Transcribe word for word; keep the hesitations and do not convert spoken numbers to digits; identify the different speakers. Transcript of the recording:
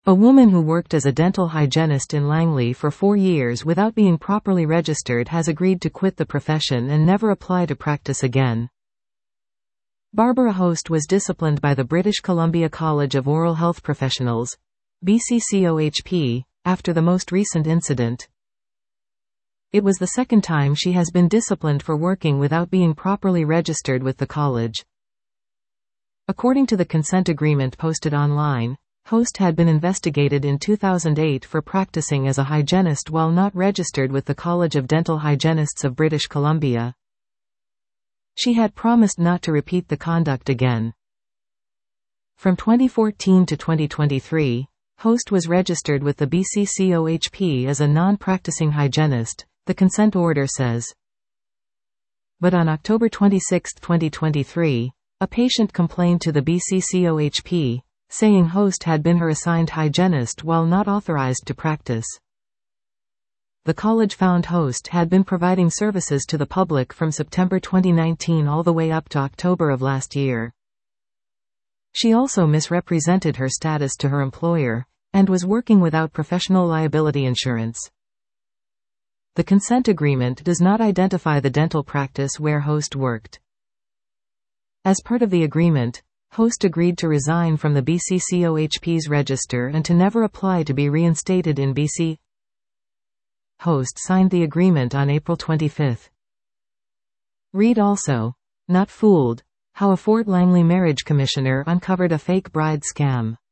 Speaker 1: A woman who worked as a dental hygienist in Langley for four years without being properly registered has agreed to quit the profession and never apply to practice again. Barbara Host was disciplined by the British Columbia College of Oral Health Professionals, B C C O H P, after the most recent incident. It was the second time she has been disciplined for working without being properly registered with the college. According to the consent agreement posted online, Host had been investigated in two thousand eight for practicing as a hygienist while not registered with the College of Dental Hygienists of British Columbia. She had promised not to repeat the conduct again. From twenty fourteen to twenty twenty-three, Host was registered with the B C C O H P as a non-practicing hygienist, the consent order says. But on October twenty-sixth, twenty twenty-three, a patient complained to the B C C O H P, saying Host had been her assigned hygienist while not authorized to practice. The college found Host had been providing services to the public from September twenty nineteen all the way up to October of last year. She also misrepresented her status to her employer, and was working without professional liability insurance. The consent agreement does not identify the dental practice where Host worked. As part of the agreement, Host agreed to resign from the B C C O H P's register and to never apply to be reinstated in B C. Host signed the agreement on April twenty-fifth. Read also, Not Fooled: How a Fort Langley Marriage Commissioner Uncovered a Fake Bride Scam.